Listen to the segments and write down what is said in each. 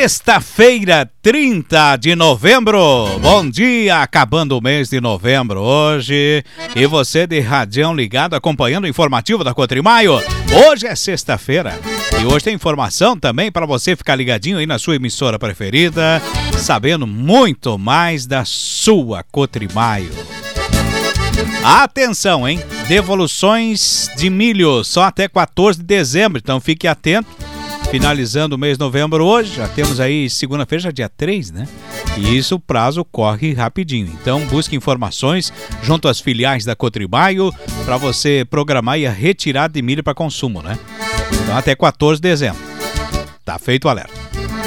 Sexta-feira, 30 de novembro. Bom dia, acabando o mês de novembro hoje. E você de radião ligado, acompanhando o informativo da Cotrimaio. Hoje é sexta-feira e hoje tem informação também para você ficar ligadinho aí na sua emissora preferida, sabendo muito mais da sua Cotrimaio. Atenção, hein? Devoluções de milho só até 14 de dezembro, então fique atento. Finalizando o mês de novembro hoje, já temos aí segunda-feira, já dia 3, né? E isso, o prazo corre rapidinho. Então, busque informações junto às filiais da Cotrimaio para você programar e a retirada de milho para consumo, né? Então, até 14 de dezembro. Tá feito o alerta.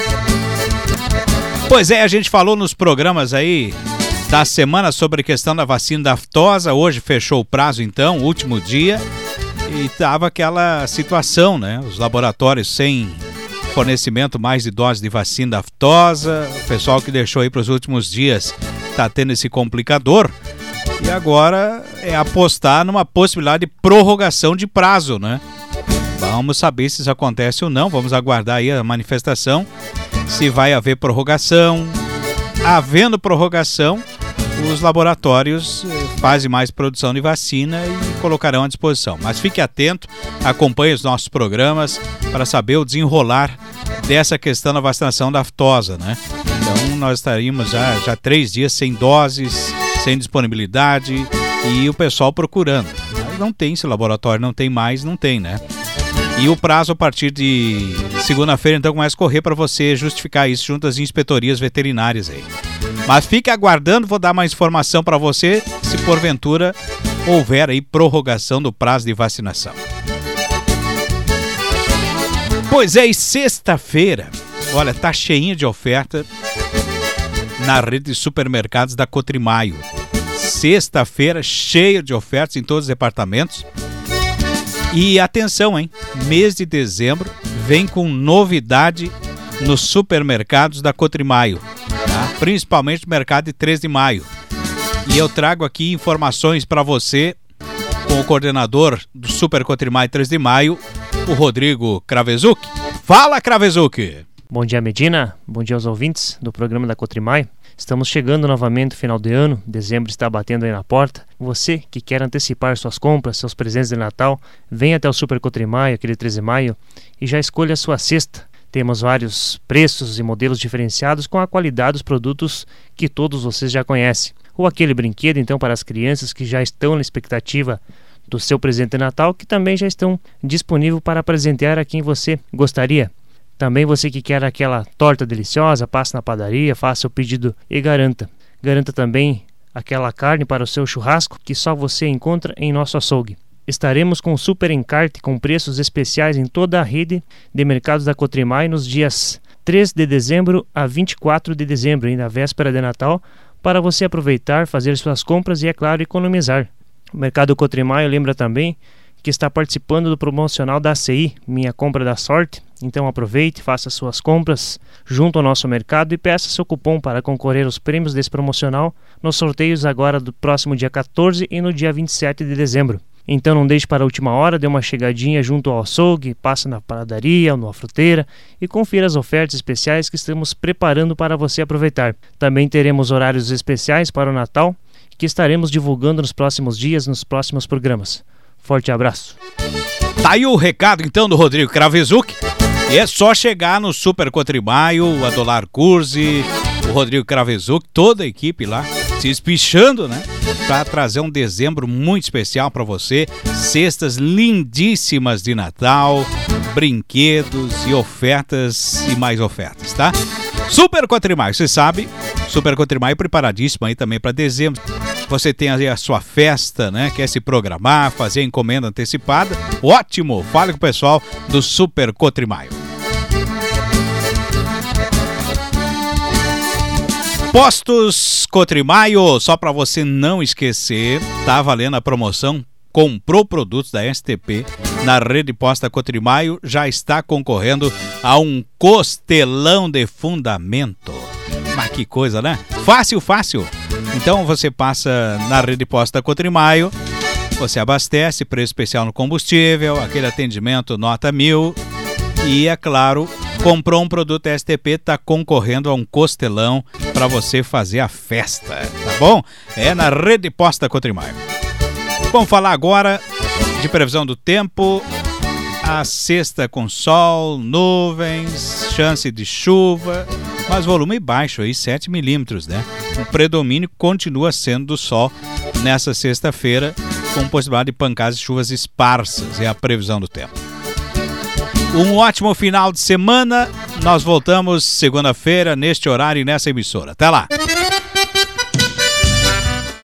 Pois é, a gente falou nos programas aí da semana sobre a questão da vacina da aftosa. Hoje fechou o prazo, então, último dia. E tava aquela situação, né? Os laboratórios sem fornecimento mais de doses de vacina da aftosa. O pessoal que deixou aí para os últimos dias tá tendo esse complicador. E agora é apostar numa possibilidade de prorrogação de prazo, né? Vamos saber se isso acontece ou não. Vamos aguardar aí a manifestação. Se vai haver prorrogação. Havendo prorrogação, os laboratórios fazem mais produção de vacina e colocarão à disposição. Mas fique atento, acompanhe os nossos programas para saber o desenrolar dessa questão da vacinação da aftosa, né? Então nós estaríamos já 3 dias sem doses, sem disponibilidade e o pessoal procurando. Mas não tem, se o laboratório não tem mais, não tem, né? E o prazo a partir de segunda-feira então começa a correr para você justificar isso junto às inspetorias veterinárias aí. Mas fique aguardando, vou dar mais informação para você se porventura houver aí prorrogação do prazo de vacinação. Pois é, e sexta-feira, olha, tá cheinha de oferta na rede de supermercados da Cotrimaio. Sexta-feira cheia de ofertas em todos os departamentos. E atenção, hein? Mês de dezembro vem com novidade nos supermercados da Cotrimaio. Principalmente no mercado de 3 de maio. E eu trago aqui informações para você com o coordenador do Super Cotrimaio 3 de maio, o Rodrigo Kravesuc. Fala, Kravesuc! Bom dia, Medina. Bom dia aos ouvintes do programa da Cotrimaio. Estamos chegando novamente no final de ano, dezembro está batendo aí na porta. Você que quer antecipar suas compras, seus presentes de Natal, venha até o Super Cotrimaio, aquele 13 de maio, e já escolha a sua cesta. Temos vários preços e modelos diferenciados com a qualidade dos produtos que todos vocês já conhecem. Ou aquele brinquedo, então, para as crianças que já estão na expectativa do seu presente de Natal, que também já estão disponíveis para presentear a quem você gostaria. Também você que quer aquela torta deliciosa, passe na padaria, faça o pedido e garanta. Garanta também aquela carne para o seu churrasco que só você encontra em nosso açougue. Estaremos com super encarte com preços especiais em toda a rede de mercados da Cotrimaio nos dias 3 de dezembro a 24 de dezembro, ainda véspera de Natal, para você aproveitar, fazer suas compras e, é claro, economizar. O Mercado Cotrimaio lembra também que está participando do promocional da ACI, Minha Compra da Sorte. Então aproveite, faça suas compras junto ao nosso mercado e peça seu cupom para concorrer aos prêmios desse promocional nos sorteios agora do próximo dia 14 e no dia 27 de dezembro. Então não deixe para a última hora, dê uma chegadinha junto ao açougue, passe na padaria ou numa fruteira e confira as ofertas especiais que estamos preparando para você aproveitar. Também teremos horários especiais para o Natal que estaremos divulgando nos próximos dias, nos próximos programas. Forte abraço. Tá aí o recado então do Rodrigo Kravesuc. E é só chegar no Super Cotrimaio, o Adolar Curzi, o Rodrigo Kravesuc, toda a equipe lá, se espichando, né? Para trazer um dezembro muito especial para você. Cestas lindíssimas de Natal, brinquedos e ofertas e mais ofertas, tá? Super Cotrimaio, você sabe, Super Cotrimaio preparadíssimo aí também para dezembro. Você tem aí a sua festa, né? Quer se programar, fazer encomenda antecipada? Ótimo! Fale com o pessoal do Super Cotrimaio. Postos Cotrimaio, só para você não esquecer, tá valendo a promoção. Comprou produtos da STP na rede posta Cotrimaio, já está concorrendo a um costelão de fundamento. Mas que coisa, né? Fácil, fácil. Então você passa na rede posta Cotrimaio, você abastece, preço especial no combustível, aquele atendimento nota 1000 e, é claro, Comprou um produto STP, tá concorrendo a um costelão para você fazer a festa, tá bom? É na Rede Posta Cotrimar. Vamos falar agora de previsão do tempo. A sexta com sol, nuvens, chance de chuva, mas volume baixo aí, 7 milímetros, né? O predomínio continua sendo do sol nessa sexta-feira, com possibilidade de pancadas de chuvas esparsas, é a previsão do tempo. Um ótimo final de semana, nós voltamos segunda-feira neste horário e nessa emissora. Até lá!